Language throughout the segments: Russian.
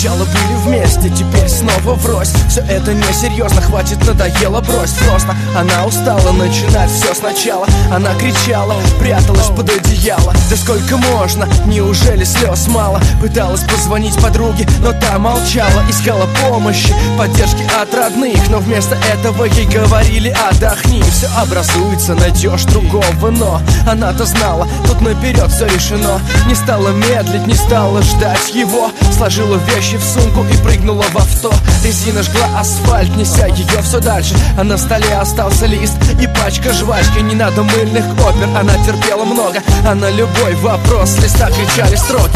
Сначала были вместе, теперь снова врозь. Все это несерьезно, хватит, надоело, брось. Просто она устала начинать все сначала. Она кричала, пряталась под одеяло. Да сколько можно, неужели слез мало? Пыталась позвонить подруге, но та молчала. Искала помощи, поддержки от родных, но вместо этого ей говорили: отдохни. Все образуется, найдешь другого, но она-то знала, тут наперед все решено. Не стала медлить, не стала ждать его. Сложила вещи в сумку и прыгнула в авто. Резина жгла асфальт, неся ее все дальше. А на столе остался лист и пачка жвачки. Не надо мыльных опер, она терпела много. А на любой вопрос с листа кричали строки.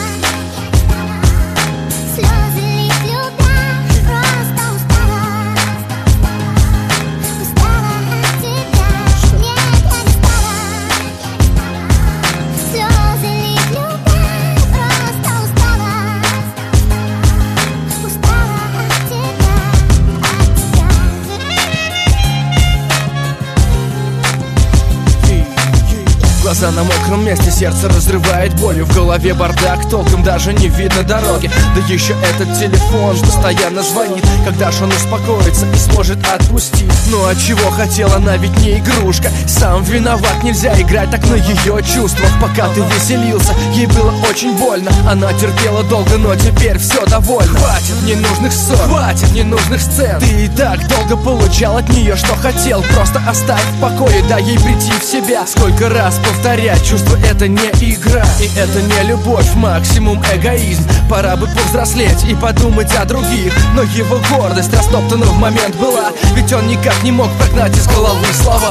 Глаза на мокром месте, сердце разрывает болью. В голове бардак, толком даже не видно дороги. Да еще этот телефон постоянно звонит. Когда ж он успокоится и сможет отпустить? Ну а чего хотела, она ведь не игрушка. Сам виноват, нельзя играть так на ее чувствах. Пока ты веселился, ей было очень больно. Она терпела долго, но теперь все довольно. Хватит ненужных ссор, хватит ненужных сцен. Ты и так долго получал от нее, что хотел. Просто оставь в покое, дай ей прийти в себя. Сколько раз повторять, чувство это не игра. И это не любовь, максимум эгоизм. Пора бы повзрослеть и подумать о других. Но его гордость растоптана в момент была. Ведь он никак не мог прогнать из головы слова.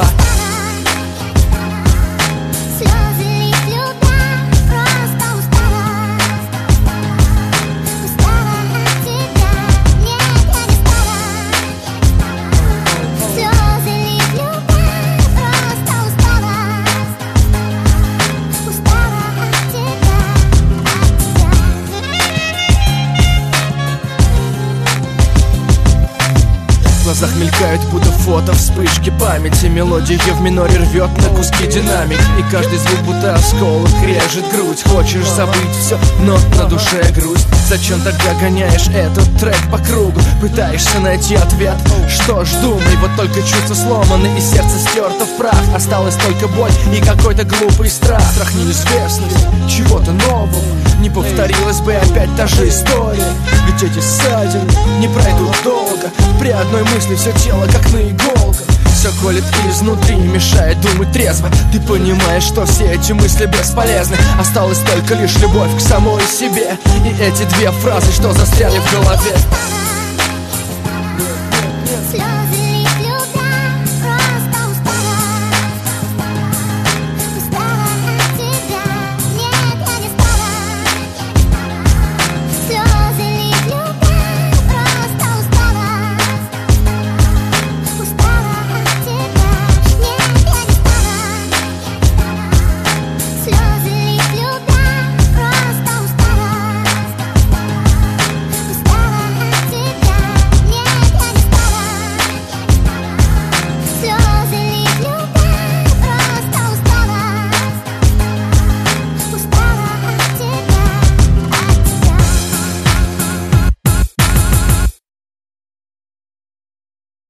В глазах мелькают, будто фото, вспышки памяти. Мелодия в миноре рвет на куски динамик. И каждый звук будто осколок режет грудь. Хочешь забыть все, но на душе грусть. Зачем тогда гоняешь этот трек по кругу? Пытаешься найти ответ? Что ж, думай, вот только чувства сломаны и сердце стерто в прах. Осталась только боль и какой-то глупый страх. Страх неизвестности, чего-то нового. Не повторилась бы опять та же история. Ведь эти ссадины не пройдут долго. При одной мысли все тело как на иголках. Все колет изнутри, мешает думать трезво. Ты понимаешь, что все эти мысли бесполезны. Осталась только лишь любовь к самой себе. И эти две фразы, что застряли в голове.